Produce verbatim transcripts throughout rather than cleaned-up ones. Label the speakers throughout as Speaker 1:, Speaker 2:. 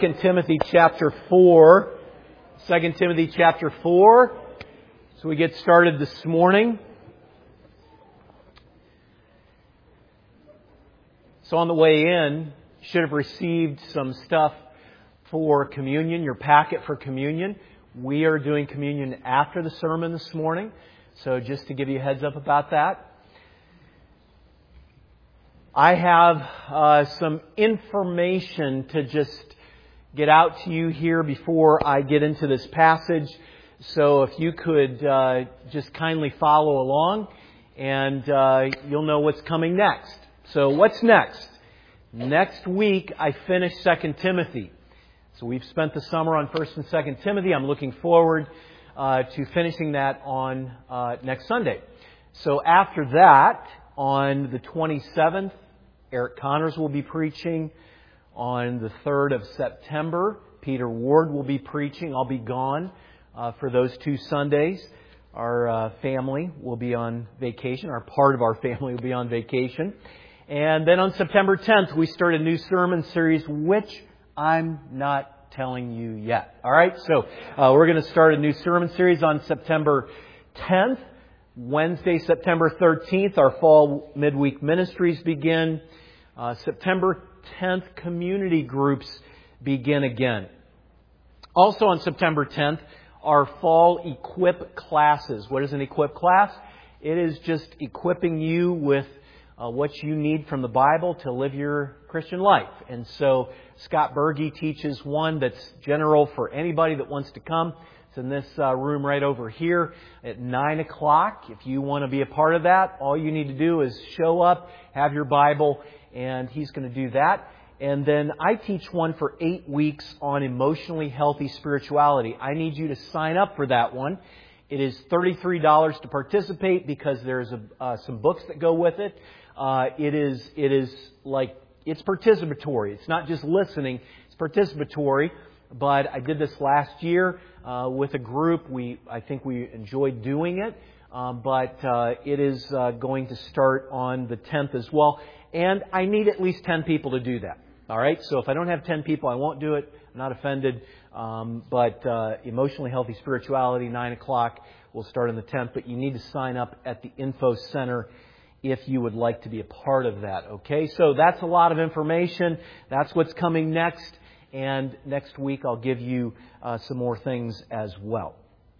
Speaker 1: Second Timothy chapter four. Second Timothy chapter four. So we get started this morning. So on the way in, you should have received some stuff for communion, your packet for communion. We are doing communion after the sermon this morning. So just to give you a heads up about that. I have uh, some information to just get out to you here before I get into this passage. So if you could uh, just kindly follow along, and uh, you'll know what's coming next. So what's next? Next week I finish Second Timothy. So we've spent the summer on First and Second Timothy. I'm looking forward uh, to finishing that on uh, next Sunday. So after that, on the twenty-seventh, Eric Connors will be preaching. On the third of September, Peter Ward will be preaching. I'll be gone uh, for those two Sundays. Our uh, family will be on vacation. Our part of our family will be on vacation. And then on September tenth, we start a new sermon series, which I'm not telling you yet. All right? So uh, we're going to start a new sermon series on September tenth. Wednesday, September thirteenth, our fall midweek ministries begin. Uh, September tenth, community groups begin again. Also on September tenth, our fall equip classes. What is an equip class? It is just equipping you with uh, what you need from the Bible to live your Christian life. And so Scott Berge teaches one that's general for anybody that wants to come. It's in this uh, room right over here at nine o'clock. If you want to be a part of that, all you need to do is show up, have your Bible, and he's going to do that. And then I teach one for eight weeks on emotionally healthy spirituality. I need you to sign up for that one. It is thirty-three dollars to participate because there's a, uh, some books that go with it. Uh, it is it is like, it's participatory. It's not just listening. It's participatory. But I did this last year uh, with a group. We I think we enjoyed doing it. Um, but uh, it is uh, going to start on the tenth as well. And I need at least ten people to do that. All right? So if I don't have ten people, I won't do it. I'm not offended. Um, but uh, Emotionally Healthy Spirituality, nine o'clock, will start on the tenth. But you need to sign up at the Info Center if you would like to be a part of that. Okay? So that's a lot of information. That's what's coming next. And next week I'll give you uh, some more things as well.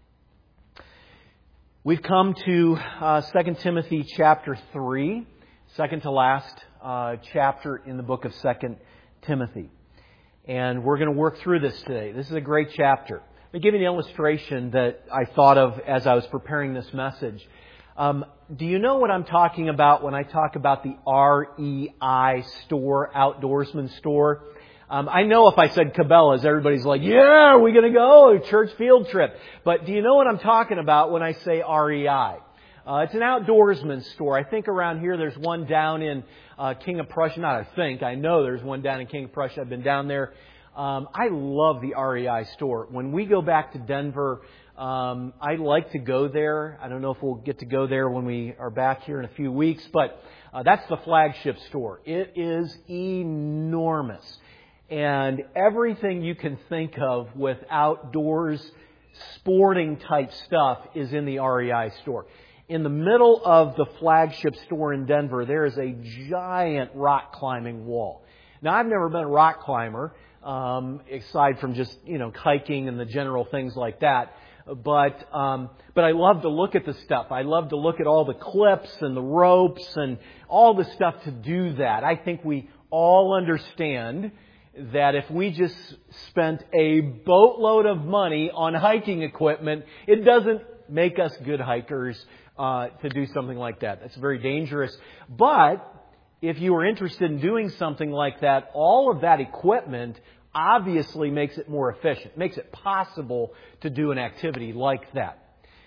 Speaker 1: We've come to uh, Second Timothy chapter three, second to last uh, chapter in the book of Second Timothy. And we're going to work through this today. This is a great chapter. Let me give you an illustration that I thought of as I was preparing this message. Um, do you know what I'm talking about when I talk about the R E I store, outdoorsman store? Um, I know if I said Cabela's, everybody's like, yeah, are we going to go? A church field trip. But do you know what I'm talking about when I say R E I? Uh, it's an outdoorsman store. I think around here there's one down in uh, King of Prussia. Not I think. I know there's one down in King of Prussia. I've been down there. Um, I love the R E I store. When we go back to Denver, um, I like to go there. I don't know if we'll get to go there when we are back here in a few weeks. But uh, that's the flagship store. It is enormous. And everything you can think of with outdoors, sporting type stuff is in the R E I store. In the middle of the flagship store in Denver, there is a giant rock climbing wall. Now, I've never been a rock climber, um, aside from just, you know, hiking and the general things like that. But um, but I love to look at the stuff. I love to look at all the clips and the ropes and all the stuff to do that. I think we all understand that if we just spent a boatload of money on hiking equipment, it doesn't make us good hikers uh, to do something like that. That's very dangerous. But if you are interested in doing something like that, all of that equipment obviously makes it more efficient, makes it possible to do an activity like that.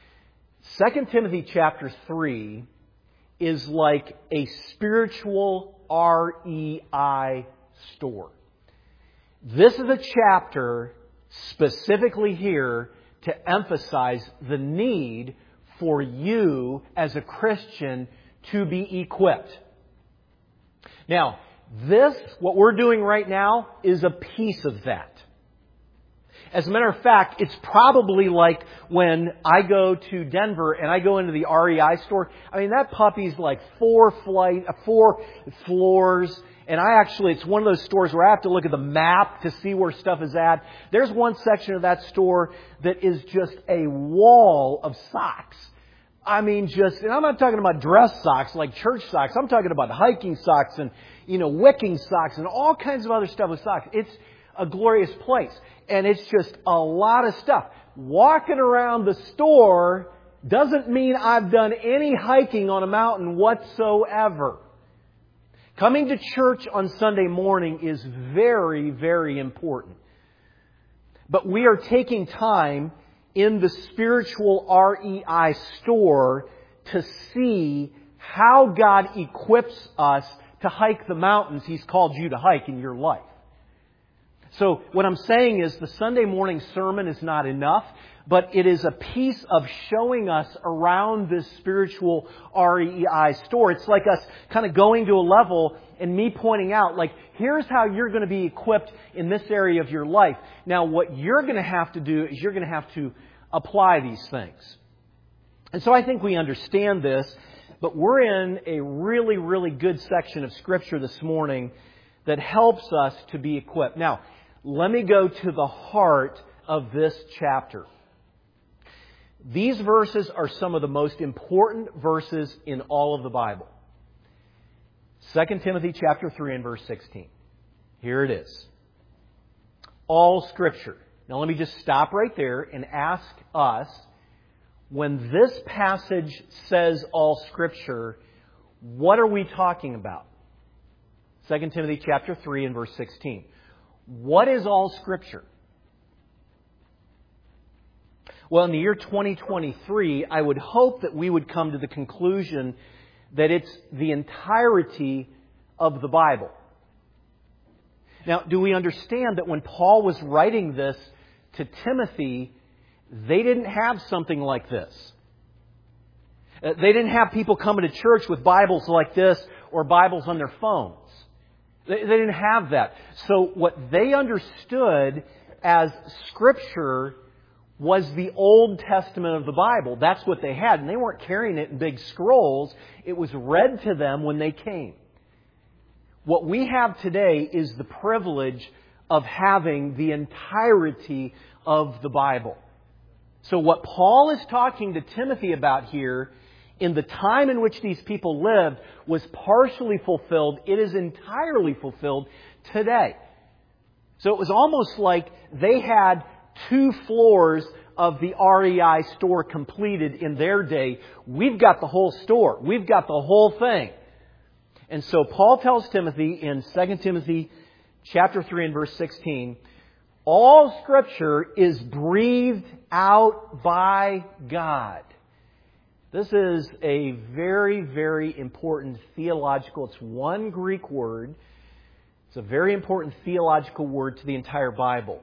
Speaker 1: Second Timothy chapter three is like a spiritual R E I store. This is a chapter specifically here to emphasize the need for you as a Christian to be equipped. Now, This, what we're doing right now, is a piece of that. As a matter of fact, it's probably like when I go to Denver and I go into the R E I store. I mean, that puppy's like four flight, four floors. And I actually, it's one of those stores where I have to look at the map to see where stuff is at. There's one section of that store that is just a wall of socks. I mean, just, and I'm not talking about dress socks like church socks. I'm talking about hiking socks and, you know, wicking socks and all kinds of other stuff with socks. It's a glorious place. And it's just a lot of stuff. Walking around the store doesn't mean I've done any hiking on a mountain whatsoever. Coming to church on Sunday morning is very, very important. But we are taking time in the spiritual R E I store to see how God equips us to hike the mountains He's called you to hike in your life. So what I'm saying is the Sunday morning sermon is not enough, but it is a piece of showing us around this spiritual R E I store. It's like us kind of going to a level and me pointing out, like, here's how you're going to be equipped in this area of your life. Now, what you're going to have to do is you're going to have to apply these things. And so I think we understand this, but we're in a really, really good section of Scripture this morning that helps us to be equipped. Now, let me go to the heart of this chapter. These verses are some of the most important verses in all of the Bible. Second Timothy chapter three and verse sixteen. Here it is. All Scripture. Now let me just stop right there and ask us, when this passage says all Scripture, what are we talking about? Second Timothy chapter three and verse sixteen. What is all Scripture? Well, in the year twenty twenty-three, I would hope that we would come to the conclusion that it's the entirety of the Bible. Now, do we understand that when Paul was writing this to Timothy, they didn't have something like this? They didn't have people coming to church with Bibles like this or Bibles on their phones. They didn't have that. So what they understood as Scripture was the Old Testament of the Bible. That's what they had. And they weren't carrying it in big scrolls. It was read to them when they came. What we have today is the privilege of having the entirety of the Bible. So what Paul is talking to Timothy about here, in the time in which these people lived, was partially fulfilled. It is entirely fulfilled today. So it was almost like they had two floors of the R E I store completed in their day. We've got the whole store. We've got the whole thing. And so Paul tells Timothy in Second Timothy chapter three and verse sixteen, all Scripture is breathed out by God. This is a very, very important theological, it's one Greek word. It's a very important theological word to the entire Bible.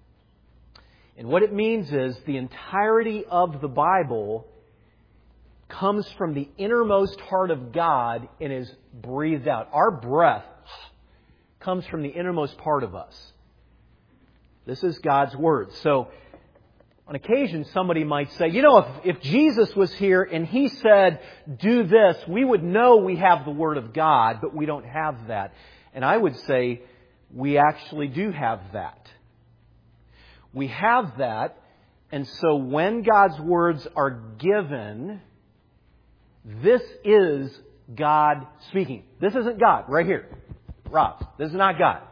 Speaker 1: And what it means is the entirety of the Bible comes from the innermost heart of God and is breathed out. Our breath comes from the innermost part of us. This is God's Word. So, on occasion, somebody might say, you know, if, if Jesus was here and He said, do this, we would know we have the Word of God, but we don't have that. And I would say, we actually do have that. We have that, and so when God's words are given, this is God speaking. This isn't God, right here. Rob, this is not God.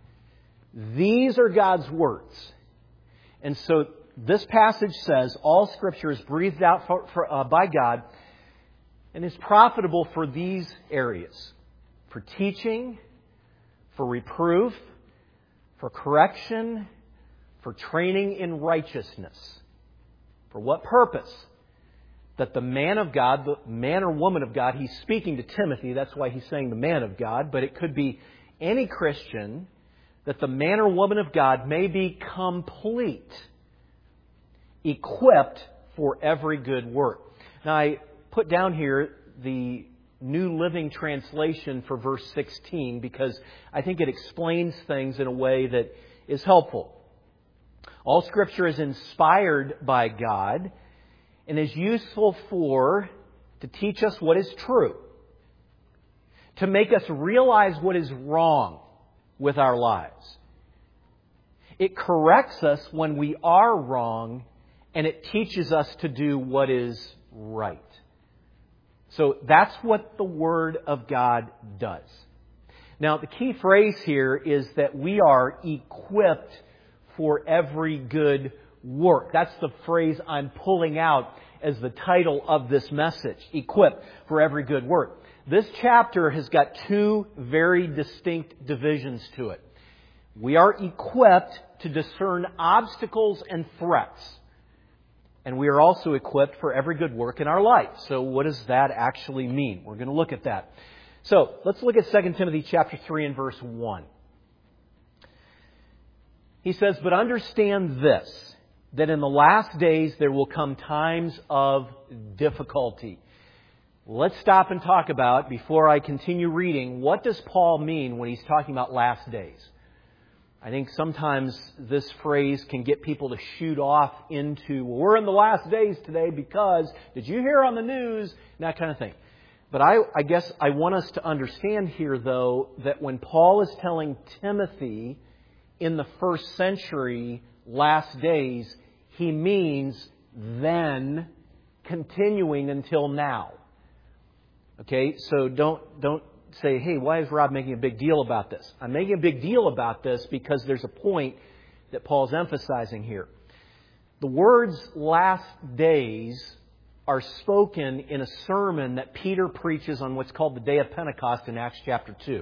Speaker 1: These are God's words. And so this passage says, all Scripture is breathed out for, for, uh, by God and is profitable for these areas. For teaching, for reproof, for correction, for training in righteousness. For what purpose? That the man of God, the man or woman of God, he's speaking to Timothy, that's why he's saying the man of God, but it could be any Christian, that the man or woman of God may be complete, equipped for every good work. Now I put down here the New Living Translation for verse sixteen because I think it explains things in a way that is helpful. All Scripture is inspired by God and is useful for, to teach us what is true, to make us realize what is wrong with our lives. It corrects us when we are wrong, and it teaches us to do what is right. So that's what the Word of God does. Now, the key phrase here is that we are equipped for every good work. That's the phrase I'm pulling out as the title of this message. Equipped for every good work. This chapter has got two very distinct divisions to it. We are equipped to discern obstacles and threats. And we are also equipped for every good work in our life. So what does that actually mean? We're going to look at that. So let's look at Second Timothy chapter three and verse one. He says, "But understand this, that in the last days there will come times of difficulty." Let's stop and talk about, before I continue reading, what does Paul mean when he's talking about last days? I think sometimes this phrase can get people to shoot off into, well, we're in the last days today because, did you hear on the news? And that kind of thing. But I, I guess I want us to understand here, though, that when Paul is telling Timothy in the first century, last days, he means then, continuing until now. Okay, so don't don't say, hey, why is Rob making a big deal about this? I'm making a big deal about this because there's a point that Paul's emphasizing here. The words last days are spoken in a sermon that Peter preaches on what's called the Day of Pentecost in Acts chapter two.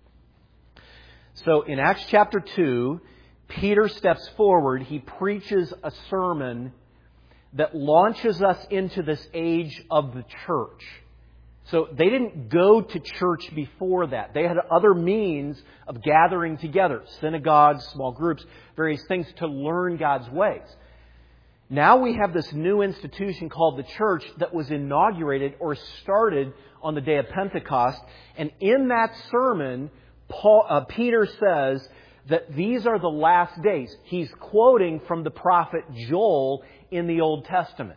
Speaker 1: So in Acts chapter two, Peter steps forward. He preaches a sermon that launches us into this age of the church. So they didn't go to church before that. They had other means of gathering together, synagogues, small groups, various things to learn God's ways. Now we have this new institution called the church that was inaugurated or started on the day of Pentecost. And in that sermon, Paul, uh, Peter says that these are the last days. He's quoting from the prophet Joel in the Old Testament.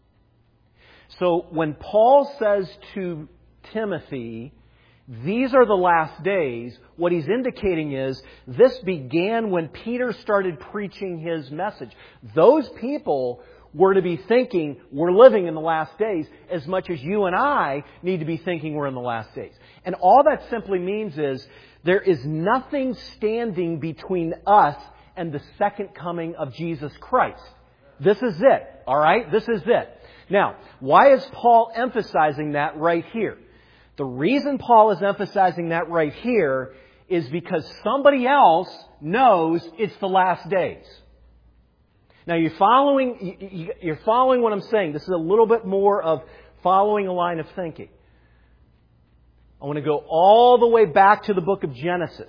Speaker 1: So when Paul says to Timothy, these are the last days, what he's indicating is this began when Peter started preaching his message. Those people were to be thinking we're living in the last days as much as you and I need to be thinking we're in the last days. And all that simply means is there is nothing standing between us and the second coming of Jesus Christ. This is it. All right? This is it. Now, why is Paul emphasizing that right here? The reason Paul is emphasizing that right here is because somebody else knows it's the last days. Now, you're following, you're following what I'm saying. This is a little bit more of following a line of thinking. I want to go all the way back to the book of Genesis.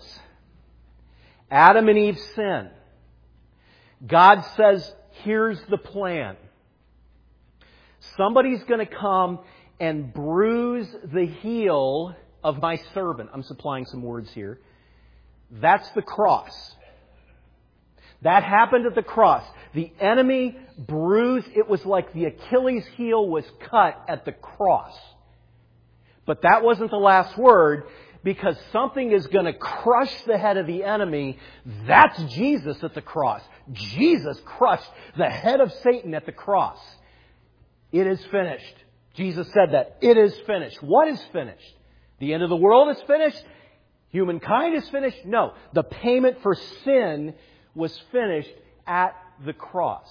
Speaker 1: Adam and Eve sin. God says, here's the plan. Somebody's going to come and bruise the heel of my servant. I'm supplying some words here. That's the cross. That happened at the cross. The enemy bruised. It was like the Achilles heel was cut at the cross. But that wasn't the last word, because something is going to crush the head of the enemy. That's Jesus at the cross. Jesus crushed the head of Satan at the cross. It is finished. Jesus said that. It is finished. What is finished? The end of the world is finished? Humankind is finished? No. The payment for sin was finished at the cross.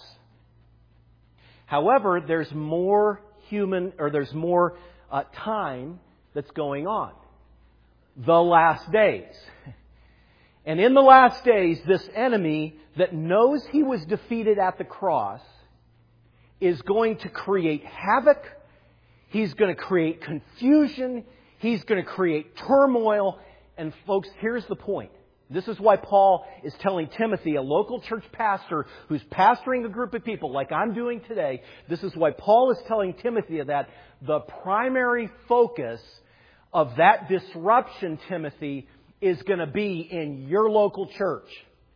Speaker 1: However, there's more human, or there's more uh, time that's going on. The last days. And in the last days, this enemy that knows he was defeated at the cross is going to create havoc. He's going to create confusion. He's going to create turmoil. And folks, here's the point. This is why Paul is telling Timothy, a local church pastor who's pastoring a group of people like I'm doing today, this is why Paul is telling Timothy that the primary focus of that disruption, Timothy, is going to be in your local church.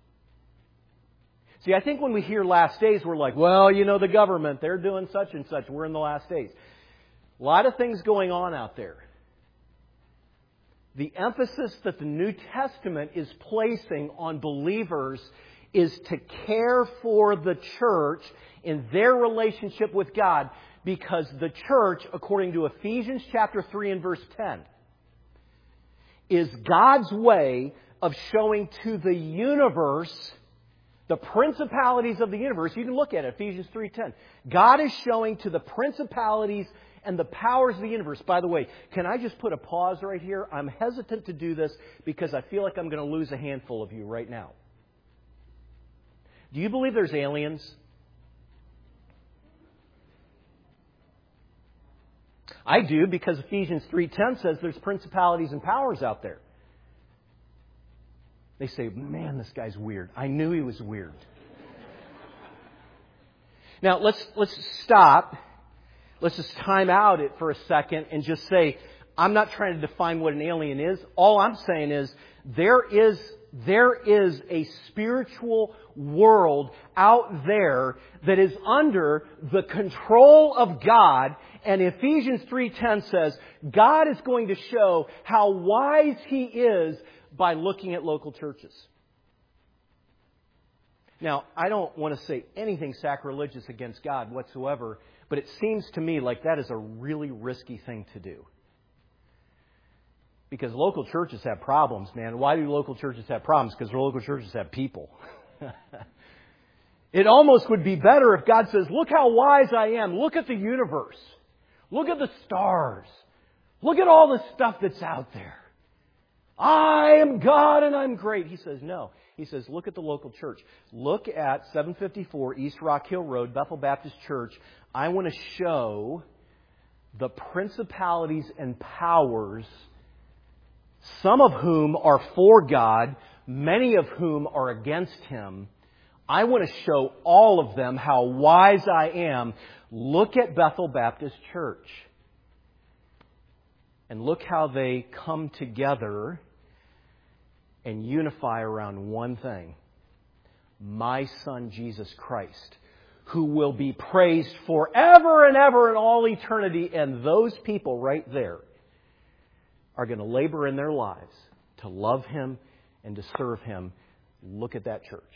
Speaker 1: See, I think when we hear last days, we're like, well, you know, the government, they're doing such and such. We're in the last days. A lot of things going on out there. The emphasis that the New Testament is placing on believers is to care for the church in their relationship with God, because the church, according to Ephesians chapter three and verse ten, is God's way of showing to the universe, the principalities of the universe. You can look at it, Ephesians three ten. God is showing to the principalities and the powers of the universe. By the way, can I just put a pause right here? I'm hesitant to do this because I feel like I'm going to lose a handful of you right now. Do you believe there's aliens? I do, because Ephesians three ten says there's principalities and powers out there. They say, man, this guy's weird. I knew he was weird. Now, let's let's stop. Let's just time out it for a second and just say, I'm not trying to define what an alien is. All I'm saying is there is there is a spiritual world out there that is under the control of God. And Ephesians three ten says God is going to show how wise He is by looking at local churches. Now, I don't want to say anything sacrilegious against God whatsoever, but it seems to me like that is a really risky thing to do. Because local churches have problems, man. Why do local churches have problems? Because local churches have people. It almost would be better if God says, look how wise I am. Look at the universe. Look at the stars. Look at all the stuff that's out there. I am God and I'm great. He says, no. He says, look at the local church. Look at seven fifty-four East Rock Hill Road, Bethel Baptist Church. I want to show the principalities and powers, some of whom are for God, many of whom are against Him. I want to show all of them how wise I am. Look at Bethel Baptist Church. And look how they come together and unify around one thing. My Son, Jesus Christ, who will be praised forever and ever in all eternity. And those people right there are going to labor in their lives to love Him and to serve Him. Look at that church.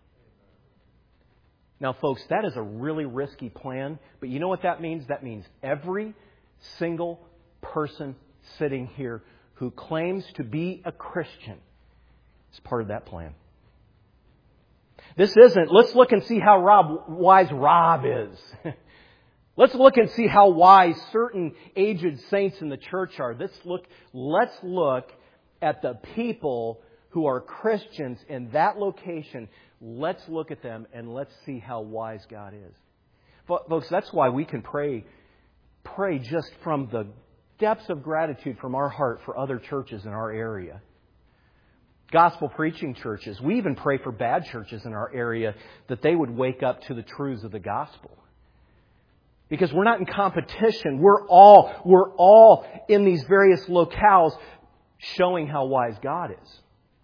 Speaker 1: Now, folks, that is a really risky plan. But you know what that means? That means every single person sitting here who claims to be a Christian is part of that plan. This isn't, let's look and see how Rob, wise Rob is. Let's look and see how wise certain aged saints in the church are. Let's look, let's look at the people who are Christians in that location. Let's look at them and let's see how wise God is. Folks, that's why we can pray, pray just from the depths of gratitude from our heart for other churches in our area. Gospel preaching churches. We even pray for bad churches in our area that they would wake up to the truths of the gospel. Because we're not in competition. We're all, we're all in these various locales showing how wise God is.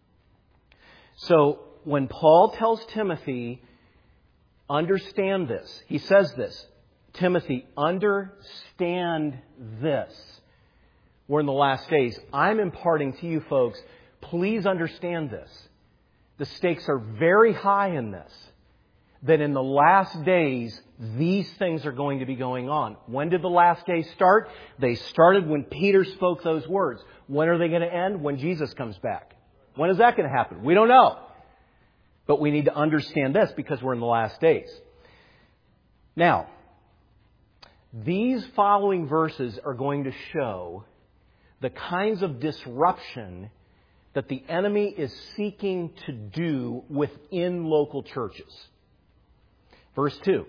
Speaker 1: So when Paul tells Timothy, understand this, he says this, Timothy, understand this. We're in the last days. I'm imparting to you folks, please understand this. The stakes are very high in this. That in the last days, these things are going to be going on. When did the last days start? They started when Peter spoke those words. When are they going to end? When Jesus comes back. When is that going to happen? We don't know. But we need to understand this because we're in the last days. Now, these following verses are going to show the kinds of disruption that the enemy is seeking to do within local churches. Verse two.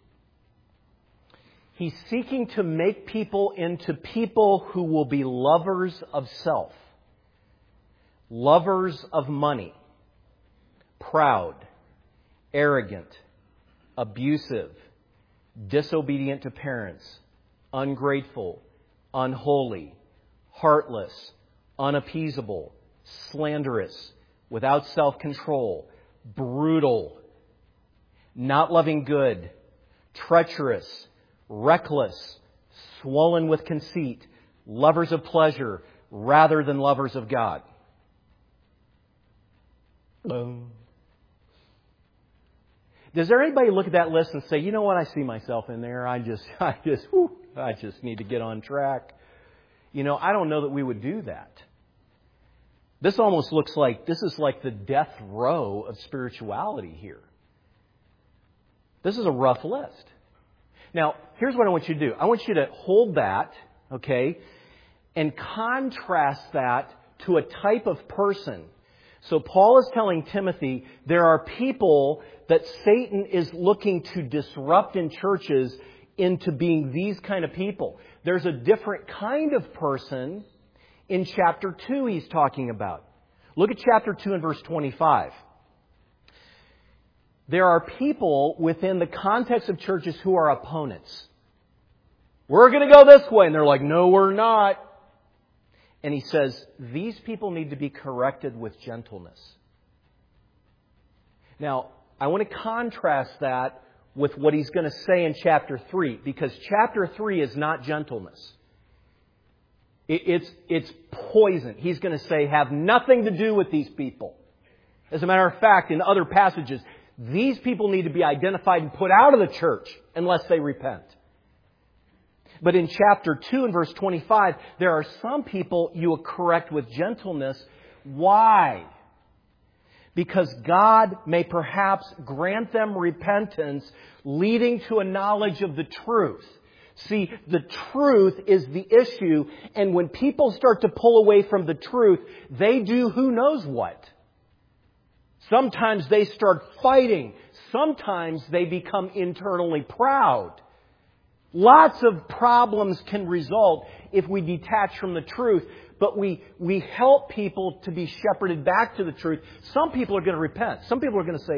Speaker 1: He's seeking to make people into people who will be lovers of self, lovers of money, proud, arrogant, abusive, disobedient to parents, ungrateful, unholy, heartless, unappeasable, slanderous, without self-control, brutal, not loving good, treacherous, reckless, swollen with conceit, lovers of pleasure rather than lovers of God. Boom. Does there anybody look at that list and say, you know what, I see myself in there. I just, I just, whew, I just need to get on track. You know, I don't know that we would do that. This almost looks like, this is like the death row of spirituality here. This is a rough list. Now, here's what I want you to do. I want you to hold that, okay, and contrast that to a type of person. So Paul is telling Timothy there are people that Satan is looking to disrupt in churches into being these kind of people. There's a different kind of person in chapter two he's talking about. Look at chapter two and verse twenty-five. There are people within the context of churches who are opponents. We're going to go this way. And they're like, no, we're not. And he says, these people need to be corrected with gentleness. Now, I want to contrast that with what he's going to say in chapter three, because chapter three is not gentleness. It's, it's poison. He's going to say, have nothing to do with these people. As a matter of fact, in other passages, these people need to be identified and put out of the church unless they repent. But in chapter two and verse twenty-five, there are some people you will correct with gentleness. Why? Because God may perhaps grant them repentance leading to a knowledge of the truth. See, the truth is the issue, and when people start to pull away from the truth, they do who knows what. Sometimes they start fighting. Sometimes they become internally proud. Lots of problems can result if we detach from the truth, but we, we help people to be shepherded back to the truth. Some people are going to repent. Some people are going to say,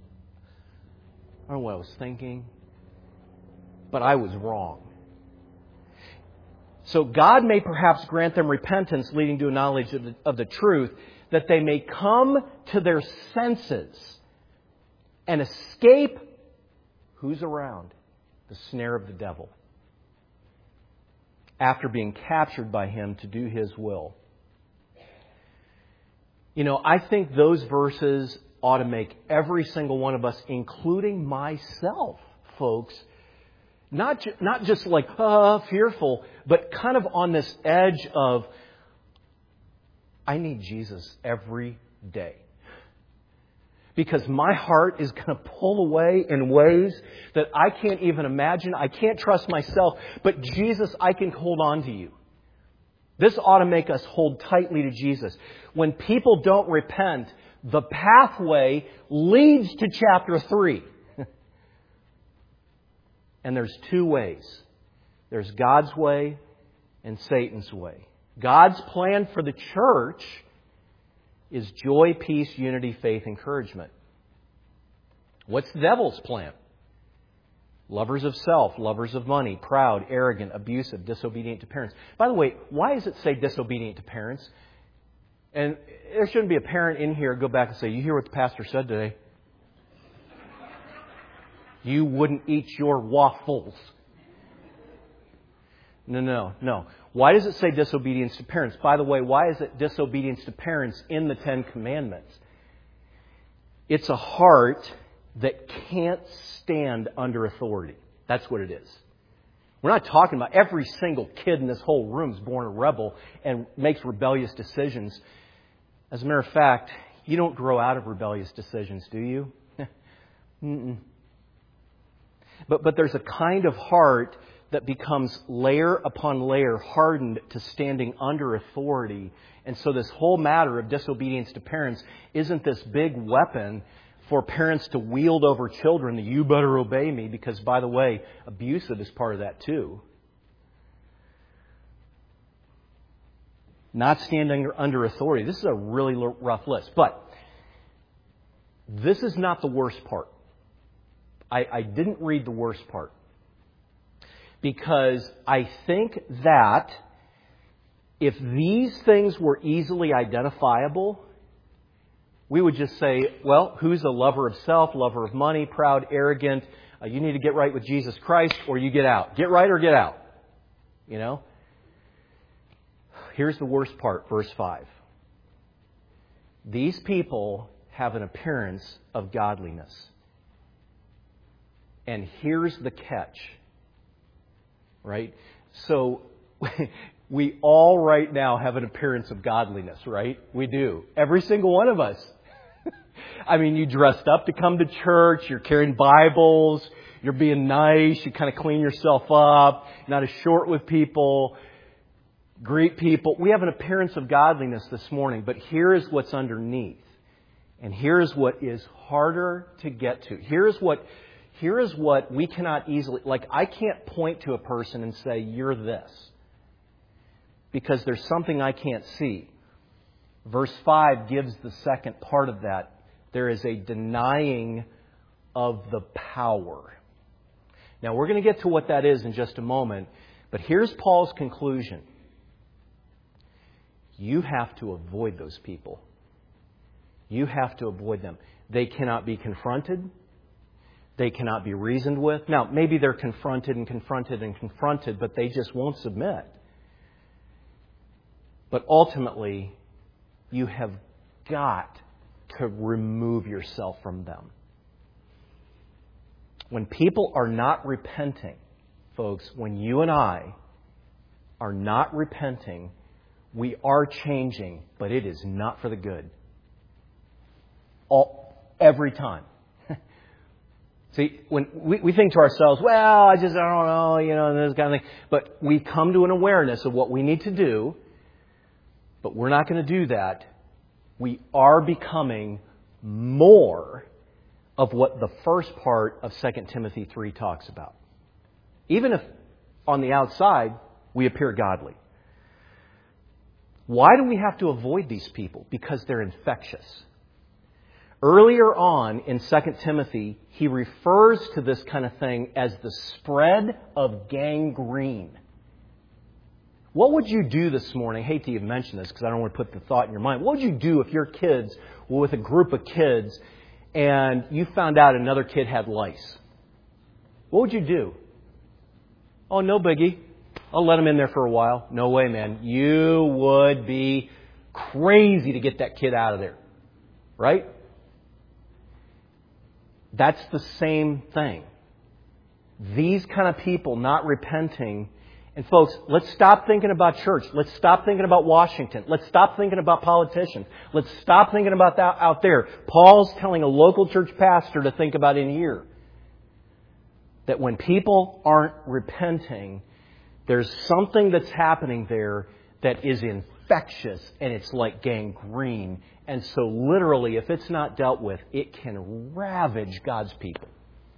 Speaker 1: I don't know what I was thinking, but I was wrong. So God may perhaps grant them repentance leading to a knowledge of the, of the truth, that they may come to their senses and escape who's around? The snare of the devil, after being captured by him to do his will. You know, I think those verses ought to make every single one of us, including myself, folks, not, ju- not just like, uh, fearful, but kind of on this edge of, I need Jesus every day. Because my heart is going to pull away in ways that I can't even imagine. I can't trust myself. But Jesus, I can hold on to you. This ought to make us hold tightly to Jesus. When people don't repent, the pathway leads to chapter three. And there's two ways. There's God's way and Satan's way. God's plan for the church is joy, peace, unity, faith, encouragement. What's the devil's plan? Lovers of self, lovers of money, proud, arrogant, abusive, disobedient to parents. By the way, why does it say disobedient to parents? And there shouldn't be a parent in here go back and say, you hear what the pastor said today? You wouldn't eat your waffles. No, no, no. Why does it say disobedience to parents? By the way, why is it disobedience to parents in the Ten Commandments? It's a heart that can't stand under authority. That's what it is. We're not talking about every single kid in this whole room is born a rebel and makes rebellious decisions. As a matter of fact, you don't grow out of rebellious decisions, do you? Mm-mm. But, but there's a kind of heart that becomes layer upon layer hardened to standing under authority. And so this whole matter of disobedience to parents isn't this big weapon for parents to wield over children that you better obey me, because, by the way, abusive is part of that too. Not standing under authority. This is a really rough list. But this is not the worst part. I, I didn't read the worst part. Because I think that If these things were easily identifiable, we would just say, well, who's a lover of self, lover of money, proud, arrogant? Uh, you need to get right with Jesus Christ or you get out. Get right or get out. You know? Here's the worst part, verse five. These people have an appearance of godliness. And here's the catch. Right? So, we all right now have an appearance of godliness, right? We do. Every single one of us. I mean, you dressed up to come to church, you're carrying Bibles, you're being nice, you kind of clean yourself up, not as short with people, greet people. We have an appearance of godliness this morning, but here is what's underneath. And here's what is harder to get to. Here's what, here is what we cannot easily, like I can't point to a person and say, you're this. Because there's something I can't see. Verse five gives the second part of that. There is a denying of the power. Now, we're going to get to what that is in just a moment. But here's Paul's conclusion. You have to avoid those people. You have to avoid them. They cannot be confronted. They cannot be reasoned with. Now, maybe they're confronted and confronted and confronted, but they just won't submit. But ultimately, you have got to remove yourself from them. When people are not repenting, folks, when you and I are not repenting, we are changing, but it is not for the good. All, every time. See, when we, we think to ourselves, well, I just, I don't know, you know, this kind of thing. But we come to an awareness of what we need to do. But we're not going to do that. We are becoming more of what the first part of Second Timothy three talks about. Even if on the outside we appear godly. Why do we have to avoid these people? Because they're infectious. Earlier on in Second Timothy, he refers to this kind of thing as the spread of gangrene. What would you do this morning? I hate to even mention this because I don't want to put the thought in your mind. What would you do if your kids were with a group of kids and you found out another kid had lice? What would you do? Oh, no biggie. I'll let him in there for a while. No way, man. You would be crazy to get that kid out of there. Right? That's the same thing. These kind of people not repenting. And folks, let's stop thinking about church. Let's stop thinking about Washington. Let's stop thinking about politicians. Let's stop thinking about that out there. Paul's telling a local church pastor to think about in here. That when people aren't repenting, there's something that's happening there that is infectious and it's like gangrene. And so literally, if it's not dealt with, it can ravage God's people.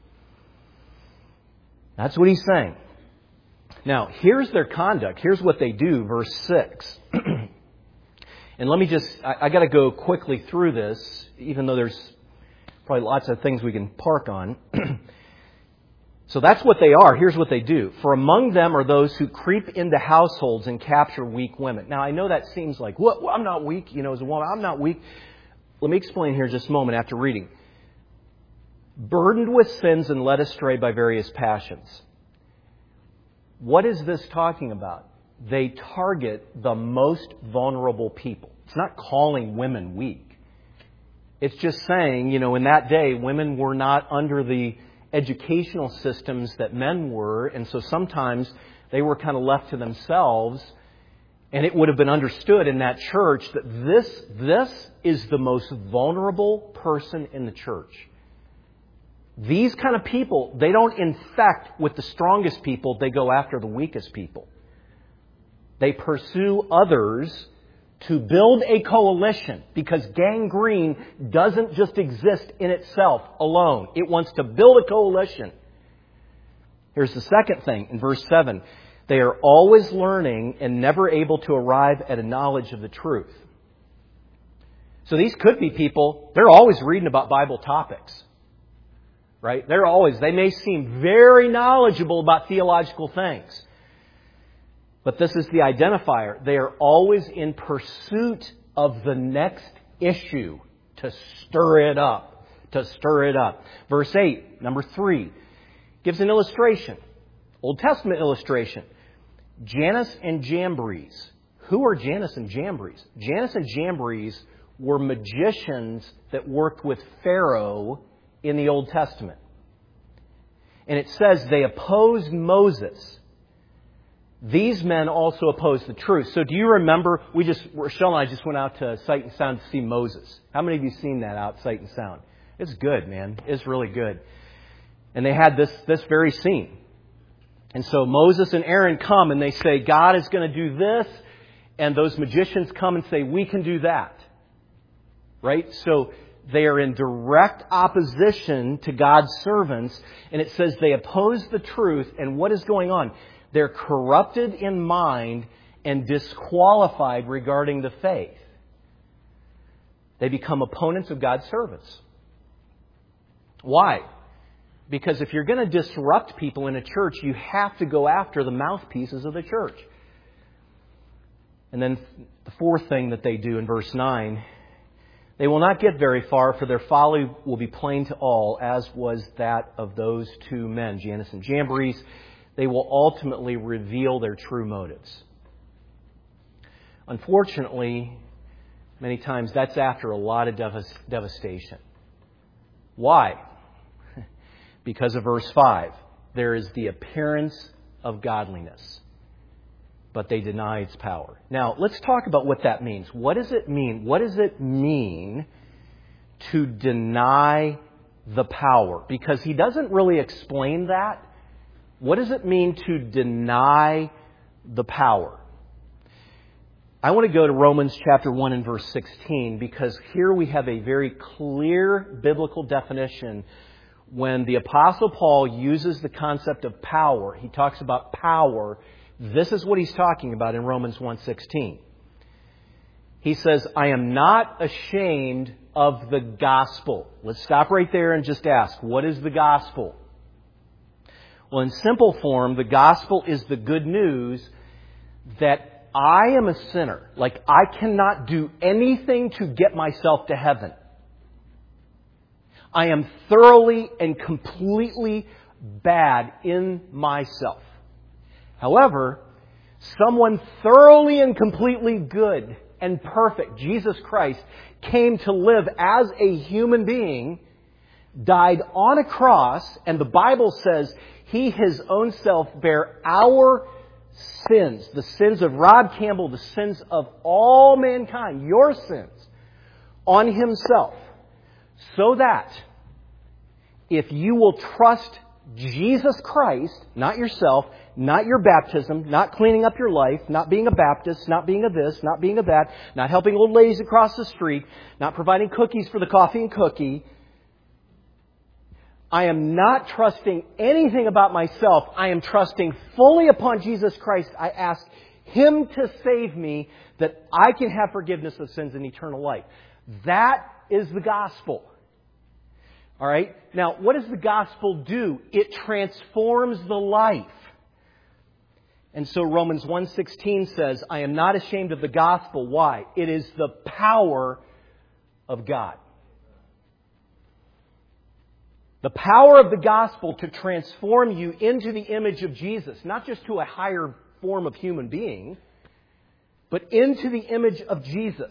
Speaker 1: That's what he's saying. Now, here's their conduct. Here's what they do, verse six. And let me just, I, I got to go quickly through this, even though there's probably lots of things we can park on. So that's what they are. Here's what they do. For among them are those who creep into households and capture weak women. Now, I know that seems like, what? Well, I'm not weak, you know, as a woman. I'm not weak. Let me explain here just a moment after reading. Burdened with sins and led astray by various passions. What is this talking about? They target the most vulnerable people. It's not calling women weak. It's just saying, you know, in that day, women were not under the educational systems that men were. And so sometimes they were kind of left to themselves. And it would have been understood in that church that this, this is the most vulnerable person in the church. These kind of people, they don't infect with the strongest people. They go after the weakest people. They pursue others to build a coalition because gangrene doesn't just exist in itself alone. It wants to build a coalition. Here's the second thing in verse seven. They are always learning and never able to arrive at a knowledge of the truth. So these could be people, they're always reading about Bible topics. Right? They're always, they may seem very knowledgeable about theological things. But this is the identifier. They are always in pursuit of the next issue to stir it up, to stir it up. Verse eight, number three, gives an illustration, Old Testament illustration. Jannes and Jambres. Who are Jannes and Jambres? Jannes and Jambres were magicians that worked with Pharaoh in the Old Testament. And it says they opposed Moses. These men also opposed the truth. So do you remember, we just, Rochelle and I just went out to Sight and Sound to see Moses. How many of you seen that out, Sight and Sound? It's good, man. It's really good. And they had this, this very scene. And so Moses and Aaron come and they say, God is going to do this. And those magicians come and say, we can do that. Right? So they are in direct opposition to God's servants. And it says they oppose the truth. And what is going on? They're corrupted in mind and disqualified regarding the faith. They become opponents of God's servants. Why? Because if you're going to disrupt people in a church, you have to go after the mouthpieces of the church. And then the fourth thing that they do in verse nine, they will not get very far, for their folly will be plain to all, as was that of those two men, Jannes and Jambres. They will ultimately reveal their true motives. Unfortunately, many times that's after a lot of devastation. Why? Because of verse five. There is the appearance of godliness, but they deny its power. Now, let's talk about what that means. What does it mean? What does it mean to deny the power? Because he doesn't really explain that. What does it mean to deny the power? I want to go to Romans chapter one and verse sixteen, because here we have a very clear biblical definition. When the Apostle Paul uses the concept of power, he talks about power. This is what he's talking about in Romans one sixteen. He says, I am not ashamed of the gospel. Let's stop right there and just ask, what is the gospel? Well, in simple form, the gospel is the good news that I am a sinner. Like, I cannot do anything to get myself to heaven. I am thoroughly and completely bad in myself. However, someone thoroughly and completely good and perfect, Jesus Christ, came to live as a human being, died on a cross, and the Bible says He, His own self, bare our sins, the sins of Rod Campbell, the sins of all mankind, your sins, on Himself. So that if you will trust Jesus Christ, not yourself, not your baptism, not cleaning up your life, not being a Baptist, not being a this, not being a that, not helping old ladies across the street, not providing cookies for the coffee and cookie, I am not trusting anything about myself. I am trusting fully upon Jesus Christ. I ask Him to save me that I can have forgiveness of sins and eternal life. That is the gospel. All right? Now, what does the gospel do? It transforms the life. And so Romans one sixteen says, I am not ashamed of the gospel. Why? It is the power of God. The power of the gospel to transform you into the image of Jesus, not just to a higher form of human being, but into the image of Jesus.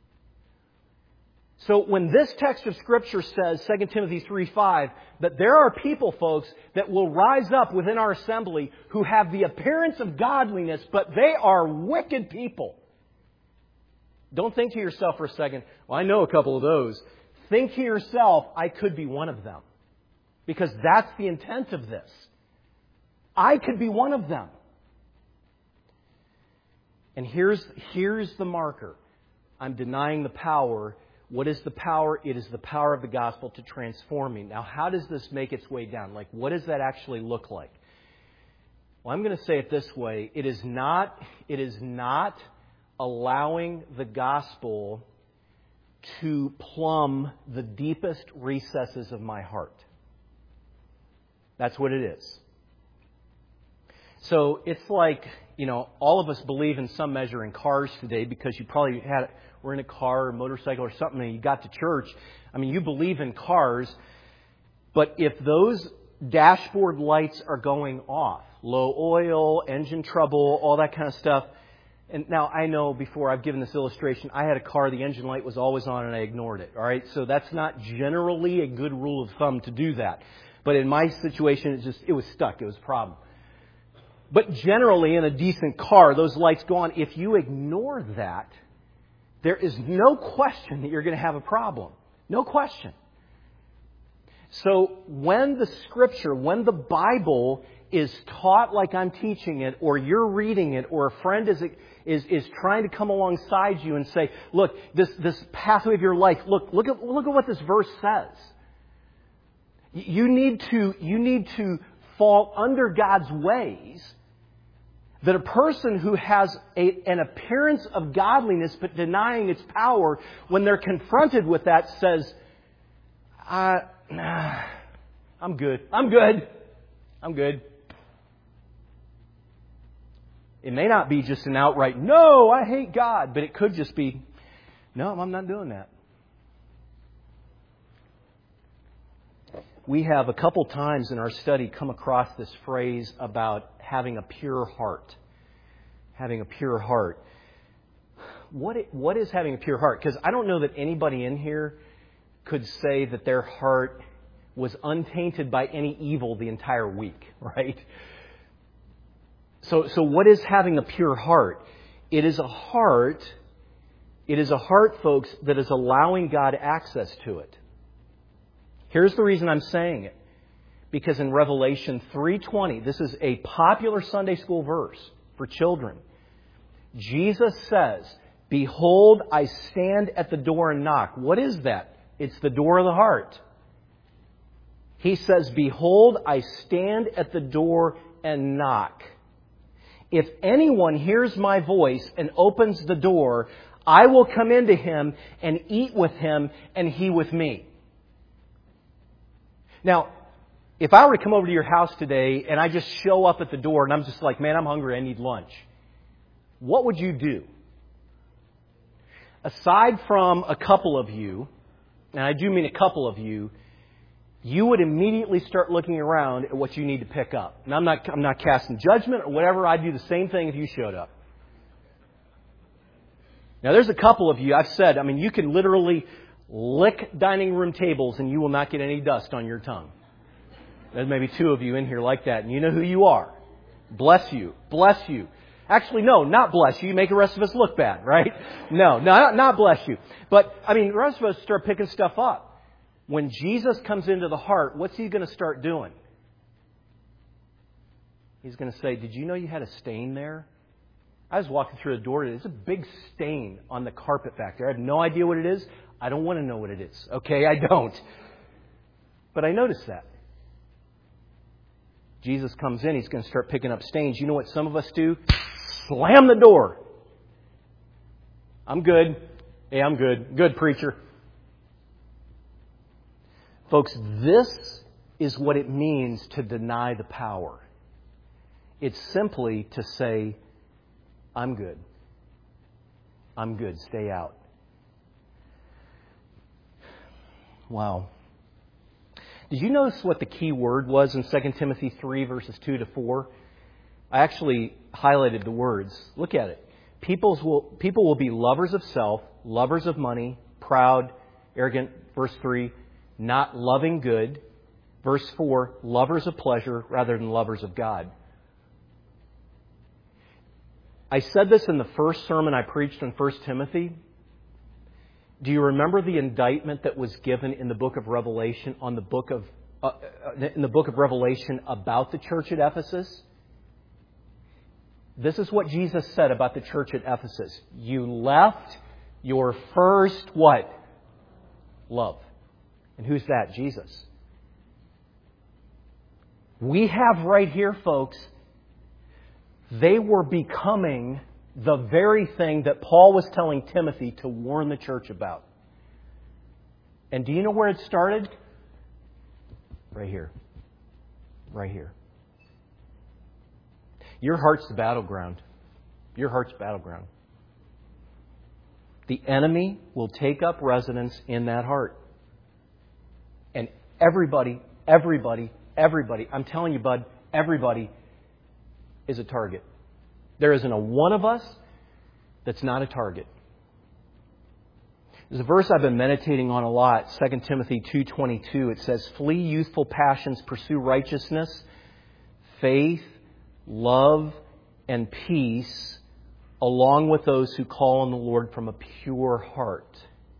Speaker 1: So when this text of Scripture says, Second Timothy three five, that there are people, folks, that will rise up within our assembly who have the appearance of godliness, but they are wicked people. Don't think to yourself for a second, well, I know a couple of those. Think to yourself, I could be one of them. Because that's the intent of this. I could be one of them. And here's, here's the marker. I'm denying the power. What is the power? It is the power of the gospel to transform me. Now, how does this make its way down? Like, what does that actually look like? Well, I'm going to say it this way. It is not, it is not allowing the gospel to plumb the deepest recesses of my heart. That's what it is. So it's like, you know, all of us believe in some measure in cars today because you probably had were in a car or motorcycle or something and you got to church. I mean, you believe in cars, but if those dashboard lights are going off, low oil, engine trouble, all that kind of stuff. And now I know before I've given this illustration, I had a car, the engine light was always on and I ignored it. All right. So that's not generally a good rule of thumb to do that. But in my situation, it just, it was stuck. It was a problem. But generally in a decent car, those lights go on. If you ignore that, there is no question that you're going to have a problem. No question. So when the Scripture, when the Bible is taught like I'm teaching it, or you're reading it, or a friend is is is trying to come alongside you and say, "Look, this this pathway of your life. Look, look at look at what this verse says." You need to you need to fall under God's ways. That a person who has a, an appearance of godliness but denying its power, when they're confronted with that, says, uh, nah, I'm good. I'm good. I'm good. It may not be just an outright, no, I hate God, but it could just be, no, I'm not doing that. We have a couple times in our study come across this phrase about having a pure heart. Having a pure heart. What it, what is having a pure heart? Because I don't know that anybody in here could say that their heart was untainted by any evil the entire week, right? So, so what is having a pure heart? It is a heart, it is a heart, folks, that is allowing God access to it. Here's the reason I'm saying it. Because in Revelation three twenty, this is a popular Sunday school verse for children. Jesus says, "Behold, I stand at the door and knock." What is that? It's the door of the heart. He says, "Behold, I stand at the door and knock. If anyone hears my voice and opens the door, I will come into him and eat with him and he with me." Now, if I were to come over to your house today and I just show up at the door and I'm just like, man, I'm hungry, I need lunch, what would you do? Aside from a couple of you, and I do mean a couple of you, you would immediately start looking around at what you need to pick up. And I'm not, I'm not casting judgment or whatever. I'd do the same thing if you showed up. Now, there's a couple of you, I've said, I mean, you can literally lick dining room tables and you will not get any dust on your tongue. There's maybe two of you in here like that, and you know who you are. Bless you. Bless you. Actually, no, not bless you. You make the rest of us look bad, right? No, not, not bless you. But, I mean, the rest of us start picking stuff up. When Jesus comes into the heart, what's He going to start doing? He's going to say, "Did you know you had a stain there? I was walking through the door. There's a big stain on the carpet back there. I have no idea what it is. I don't want to know what it is. Okay, I don't. But I noticed that." Jesus comes in. He's going to start picking up stains. You know what some of us do? Slam the door. "I'm good. Hey, I'm good. Good, preacher." Folks, this is what it means to deny the power. It's simply to say, "I'm good. I'm good. Stay out." Wow. Did you notice what the key word was in Second Timothy three, verses two to four? I actually highlighted the words. Look at it. People's will, people will be lovers of self, lovers of money, proud, arrogant, verse three, not loving good. Verse four, lovers of pleasure rather than lovers of God. I said this in the first sermon I preached on First Timothy. Do you remember the indictment that was given in the book of Revelation on the book of uh, in the book of Revelation about the church at Ephesus? This is what Jesus said about the church at Ephesus. "You left your first" what? "Love." And who's that? Jesus. We have right here, folks, they were becoming the very thing that Paul was telling Timothy to warn the church about. And do you know where it started? Right here. Right here. Your heart's the battleground. Your heart's battleground. The enemy will take up residence in that heart. And everybody, everybody, everybody, I'm telling you, bud, everybody is a target. There isn't a one of us that's not a target. There's a verse I've been meditating on a lot, Second Timothy two twenty-two. It says, "Flee youthful passions, pursue righteousness, faith, love, and peace, along with those who call on the Lord from a pure heart."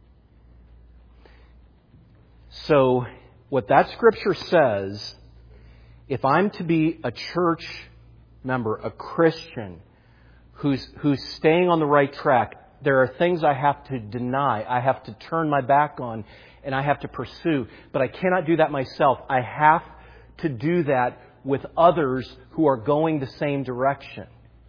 Speaker 1: So, what that scripture says, if I'm to be a church member, a Christian, who's who's staying on the right track, there are things I have to deny, I have to turn my back on, and I have to pursue. But I cannot do that myself. I have to do that with others who are going the same direction.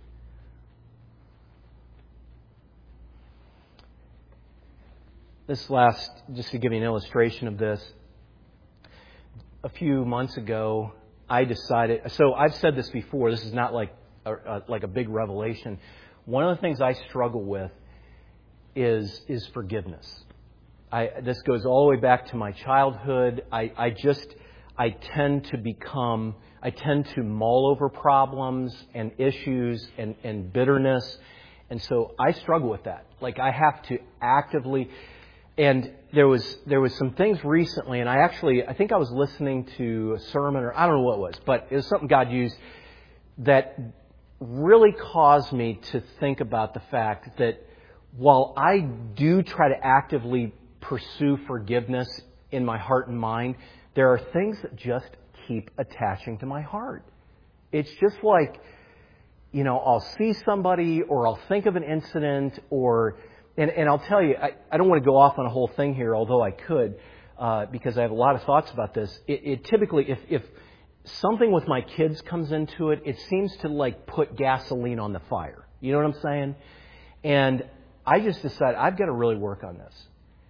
Speaker 1: This last, just to give you an illustration of this, a few months ago, I decided, so I've said this before, this is not like a, a, like a big revelation. One of the things I struggle with is is forgiveness. I, this goes all the way back to my childhood. I, I just, I tend to become, I tend to mull over problems and issues and, and bitterness. And so I struggle with that. Like I have to actively, and there was, there was some things recently, and I actually, I think I was listening to a sermon, or I don't know what it was, but it was something God used that really caused me to think about the fact that while I do try to actively pursue forgiveness in my heart and mind, there are things that just keep attaching to my heart. It's just like, you know, I'll see somebody or I'll think of an incident or, and, and I'll tell you, I, I don't want to go off on a whole thing here, although I could, uh, because I have a lot of thoughts about this. It, it typically, if, if something with my kids comes into it, it seems to like put gasoline on the fire. You know what I'm saying? And I just decided I've got to really work on this.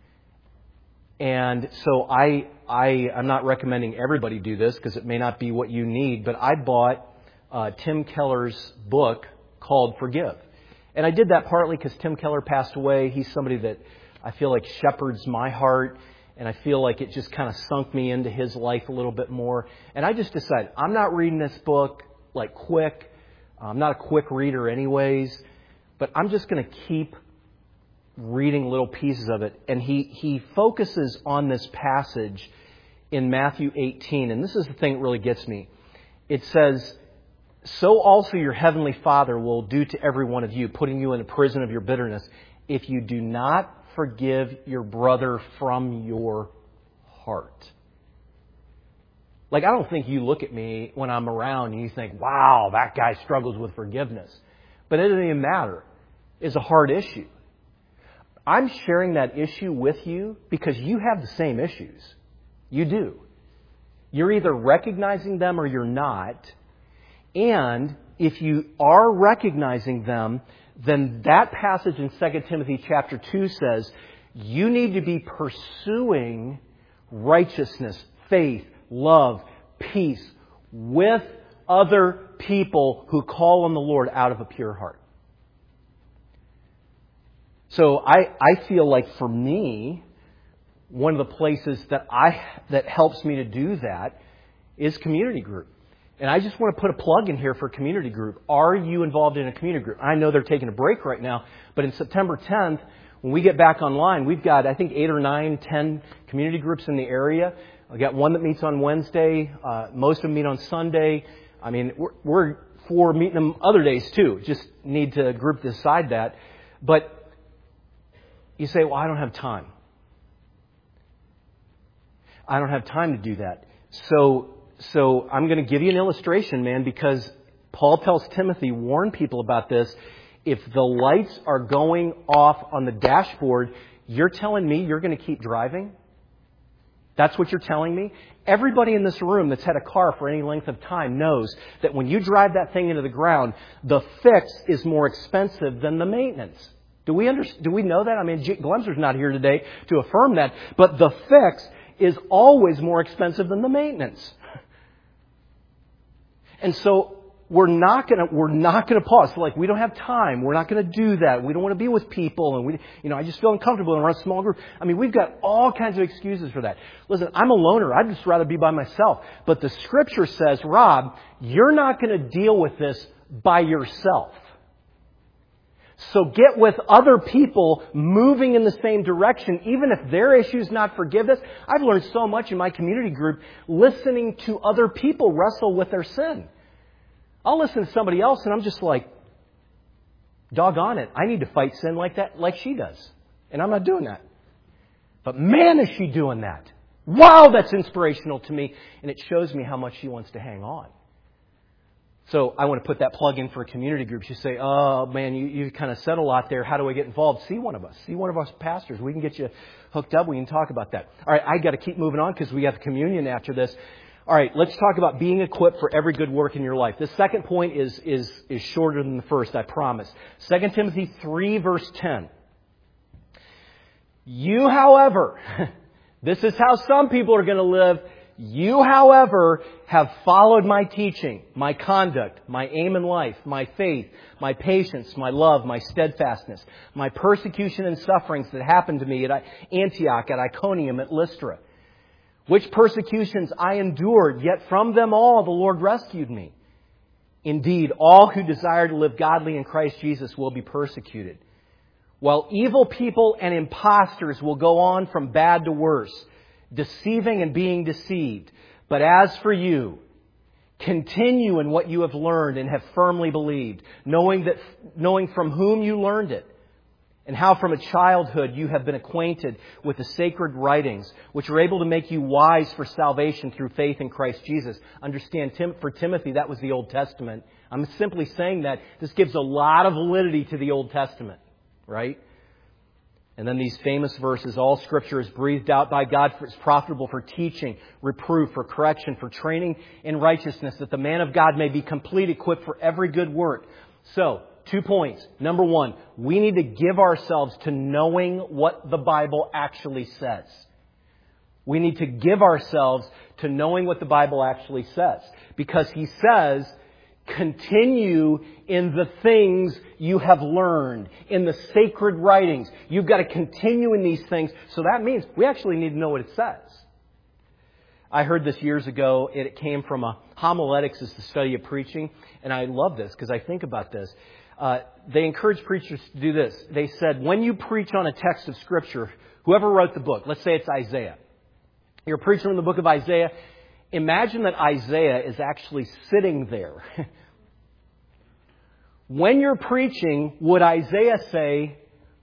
Speaker 1: And so I, I, I'm not recommending everybody do this because it may not be what you need, but I bought uh, Tim Keller's book called Forgive. And I did that partly because Tim Keller passed away. He's somebody that I feel like shepherds my heart, and I feel like it just kind of sunk me into his life a little bit more. And I just decided I'm not reading this book like quick. I'm not a quick reader anyways, but I'm just going to keep reading little pieces of it. And he, he focuses on this passage in Matthew eighteen. And this is the thing that really gets me. It says, "So also your heavenly Father will do to every one of you, putting you in the prison of your bitterness, if you do not forgive your brother from your heart." Like, I don't think you look at me when I'm around and you think, wow, that guy struggles with forgiveness. But it doesn't even matter. It's a hard issue. I'm sharing that issue with you because you have the same issues. You do. You're either recognizing them or you're not. And if you are recognizing them, then that passage in Second Timothy chapter two says you need to be pursuing righteousness, faith, love, peace with other people who call on the Lord out of a pure heart. So I, I feel like for me, one of the places that I that helps me to do that is community group. And I just want to put a plug in here for community group. Are you involved in a community group? I know they're taking a break right now, but in September tenth, when we get back online, we've got, I think, eight or nine, ten community groups in the area. I've got one that meets on Wednesday. Uh, most of them meet on Sunday. I mean, we're, we're for meeting them other days too. Just need to group decide that. But you say, well, I don't have time. I don't have time to do that. So, so I'm going to give you an illustration, man, because Paul tells Timothy, warn people about this. If the lights are going off on the dashboard, you're telling me you're going to keep driving? That's what you're telling me? Everybody in this room that's had a car for any length of time knows that when you drive that thing into the ground, the fix is more expensive than the maintenance. Do we under, do we know that? I mean, Glemser's not here today to affirm that, but the fix is always more expensive than the maintenance. And so
Speaker 2: we're not going to, we're not going to pause. So like, we don't have time. We're not going to do that. We don't want to be with people. And we, you know, I just feel uncomfortable and we're in a small group. I mean, we've got all kinds of excuses for that. Listen, I'm a loner. I'd just rather be by myself. But the Scripture says, Rob, you're not going to deal with this by yourself. So get with other people moving in the same direction, even if their issue is not forgiveness. I've learned so much in my community group listening to other people wrestle with their sin. I'll listen to somebody else and I'm just like, doggone it, I need to fight sin like that, like she does. And I'm not doing that. But man, is she doing that. Wow, that's inspirational to me. And it shows me how much she wants to hang on. So I want to put that plug in for a community group. You say, oh man, you, you kind of said a lot there. How do I get involved? See one of us. See one of us pastors. We can get you hooked up. We can talk about that. All right, I got to keep moving on because we have communion after this. All right, let's talk about being equipped for every good work in your life. The second point is, is, is shorter than the first, I promise. Second Timothy three, verse ten. You, however, this is how some people are going to live. You, however, have followed my teaching, my conduct, my aim in life, my faith, my patience, my love, my steadfastness, my persecution and sufferings that happened to me at Antioch, at Iconium, at Lystra. Which persecutions I endured, yet from them all the Lord rescued me. Indeed, all who desire to live godly in Christ Jesus will be persecuted, while evil people and impostors will go on from bad to worse, deceiving and being deceived. But as for you, continue in what you have learned and have firmly believed, knowing that, knowing from whom you learned it, and how from a childhood you have been acquainted with the sacred writings, which are able to make you wise for salvation through faith in Christ Jesus. Understand, Tim, for Timothy, that was the Old Testament. I'm simply saying that this gives a lot of validity to the Old Testament, right? And then these famous verses, all Scripture is breathed out by God, is profitable for teaching, reproof, for correction, for training in righteousness, that the man of God may be complete, equipped for every good work. So, two points. Number one, we need to give ourselves to knowing what the Bible actually says. We need to give ourselves to knowing what the Bible actually says. Because He says, continue in the things you have learned, in the sacred writings. You've got to continue in these things. So that means we actually need to know what it says. I heard this years ago. It came from a homiletics, is the study of preaching. And I love this because I think about this. Uh, they encourage preachers to do this. They said, when you preach on a text of Scripture, whoever wrote the book, let's say it's Isaiah. You're preaching from the book of Isaiah. Imagine that Isaiah is actually sitting there. When you're preaching, would Isaiah say,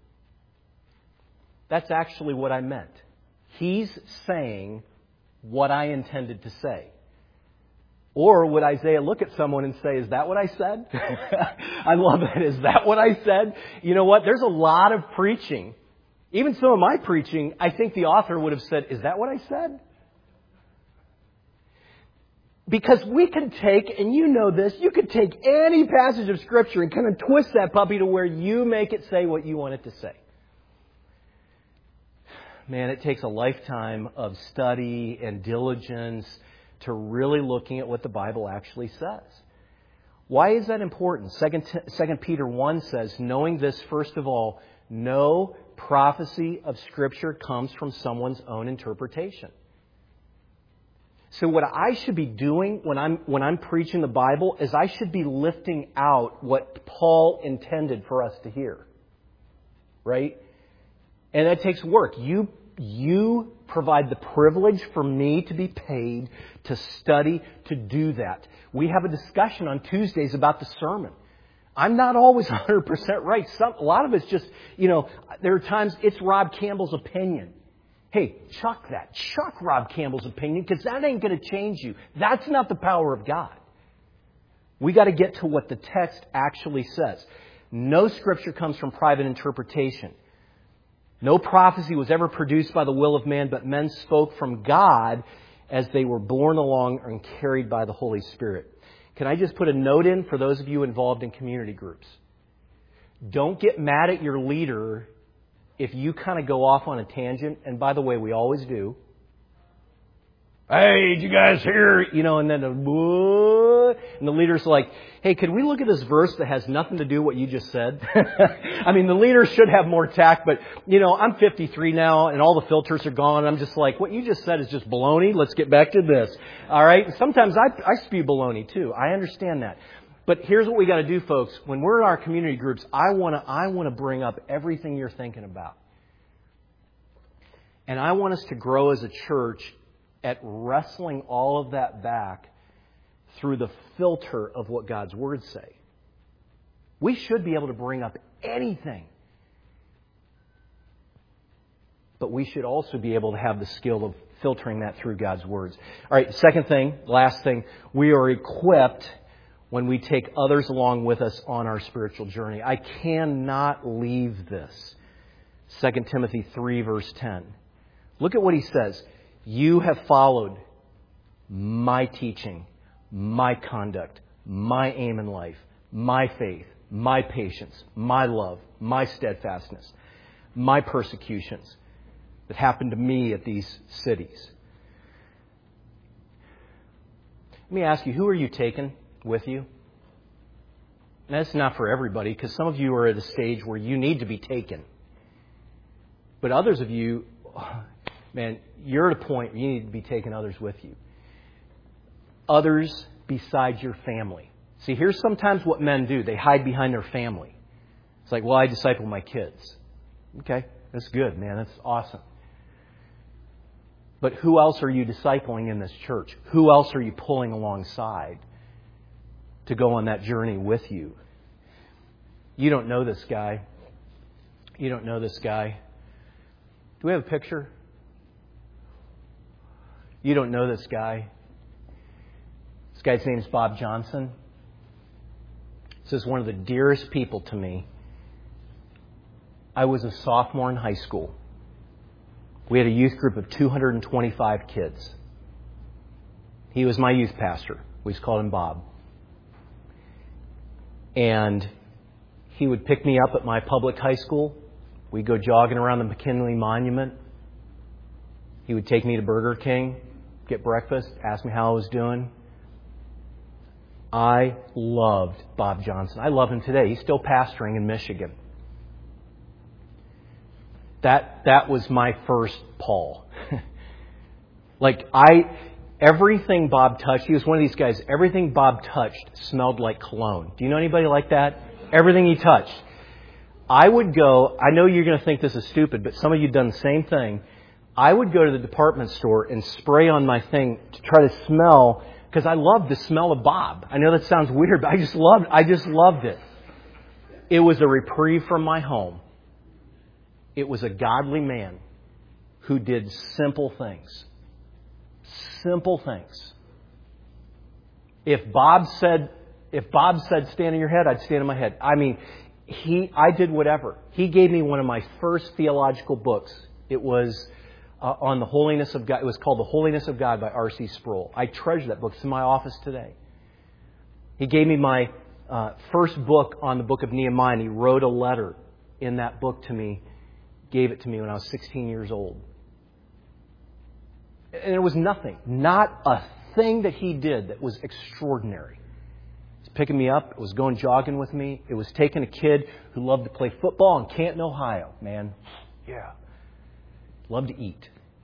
Speaker 2: that's actually what I meant? He's saying what I intended to say. Or would Isaiah look at someone and say, is that what I said? I love that. Is that what I said? You know what? There's a lot of preaching. Even some of my preaching, I think the author would have said, is that what I said? Because we can take, and you know this, you could take any passage of Scripture and kind of twist that puppy to where you make it say what you want it to say. Man, it takes a lifetime of study and diligence to really looking at what the Bible actually says. Why is that important? Second Peter one says, knowing this, first of all, no prophecy of Scripture comes from someone's own interpretation. So what I should be doing when I'm when I'm preaching the Bible is I should be lifting out what Paul intended for us to hear. Right? And that takes work. You you provide the privilege for me to be paid to study, to do that. We have a discussion on Tuesdays about the sermon. I'm not always one hundred percent right. Some, a lot of it's just, you know, there are times it's Rob Campbell's opinion. Hey, chuck that. Chuck Rob Campbell's opinion, because that ain't going to change you. That's not the power of God. We got to get to what the text actually says. No Scripture comes from private interpretation. No prophecy was ever produced by the will of man, but men spoke from God as they were borne along and carried by the Holy Spirit. Can I just put a note in for those of you involved in community groups? Don't get mad at your leader if you kind of go off on a tangent, and by the way, we always do. Hey, did you guys hear? You know, and then the, and the leader's like, hey, could we look at this verse that has nothing to do with what you just said? I mean, the leader should have more tact, but, you know, I'm fifty-three now and all the filters are gone. I'm just like, what you just said is just baloney. Let's get back to this. All right. Sometimes I, I spew baloney too. I understand that. But here's what we got to do, folks. When we're in our community groups, I want to, I want to bring up everything you're thinking about. And I want us to grow as a church at wrestling all of that back through the filter of what God's words say. We should be able to bring up anything. But we should also be able to have the skill of filtering that through God's words. All right, second thing, last thing, we are equipped when we take others along with us on our spiritual journey. I cannot leave this. Second Timothy three, verse ten. Look at what he says. You have followed my teaching, my conduct, my aim in life, my faith, my patience, my love, my steadfastness, my persecutions that happened to me at these cities. Let me ask you, who are you taking with you? And that's not for everybody, because some of you are at a stage where you need to be taken. But others of you, man, you're at a point where you need to be taking others with you. Others besides your family. See, here's sometimes what men do. They hide behind their family. It's like, well, I disciple my kids. Okay, that's good, man. That's awesome. But who else are you discipling in this church? Who else are you pulling alongside to go on that journey with you? You don't know this guy. You don't know this guy. Do we have a picture? You don't know this guy. This guy's name is Bob Johnson. This is one of the dearest people to me. I was a sophomore in high school. We had a youth group of two hundred twenty-five kids. He was my youth pastor. We just called him Bob. And he would pick me up at my public high school. We'd go jogging around the McKinley Monument. He would take me to Burger King, get breakfast, ask me how I was doing. I loved Bob Johnson. I love him today. He's still pastoring in Michigan. That that was my first Paul. Like I, everything Bob touched, he was one of these guys, everything Bob touched smelled like cologne. Do you know anybody like that? Everything he touched. I would go, I know you're going to think this is stupid, but some of you have done the same thing. I would go to the department store and spray on my thing to try to smell, because I loved the smell of Bob. I know that sounds weird, but I just loved, I just loved it. It was a reprieve from my home. It was a godly man who did simple things. Simple things. If Bob said, if Bob said stand on your head, I'd stand on my head. I mean, he, I did whatever. He gave me one of my first theological books. It was uh, on the holiness of God. It was called The Holiness of God by R C Sproul. I treasure that book. It's in my office today. He gave me my uh, first book on the book of Nehemiah, and he wrote a letter in that book to me. Gave it to me when I was sixteen years old. And it was nothing. Not a thing that he did that was extraordinary. It was picking me up. It was going jogging with me. It was taking a kid who loved to play football in Canton, Ohio. Man, yeah. Loved to eat.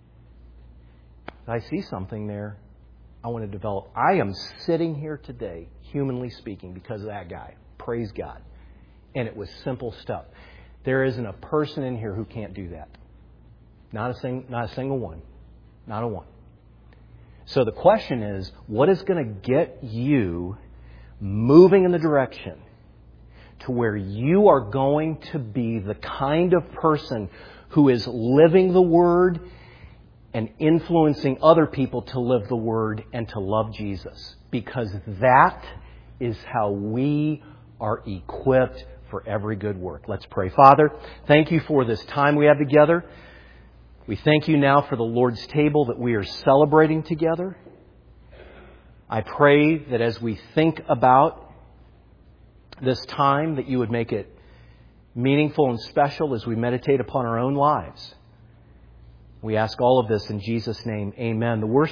Speaker 2: I see something there I want to develop. I am sitting here today, humanly speaking, because of that guy. Praise God. And it was simple stuff. There isn't a person in here who can't do that. Not a, sing, not a single one. Not a one. So the question is, what is going to get you moving in the direction to where you are going to be the kind of person who is living the Word and influencing other people to live the Word and to love Jesus? Because that is how we are equipped for every good work. Let's pray. Father, thank you for this time we have together. We thank you now for the Lord's table that we are celebrating together. I pray that as we think about this time, that you would make it meaningful and special as we meditate upon our own lives. We ask all of this in Jesus' name. Amen. The worship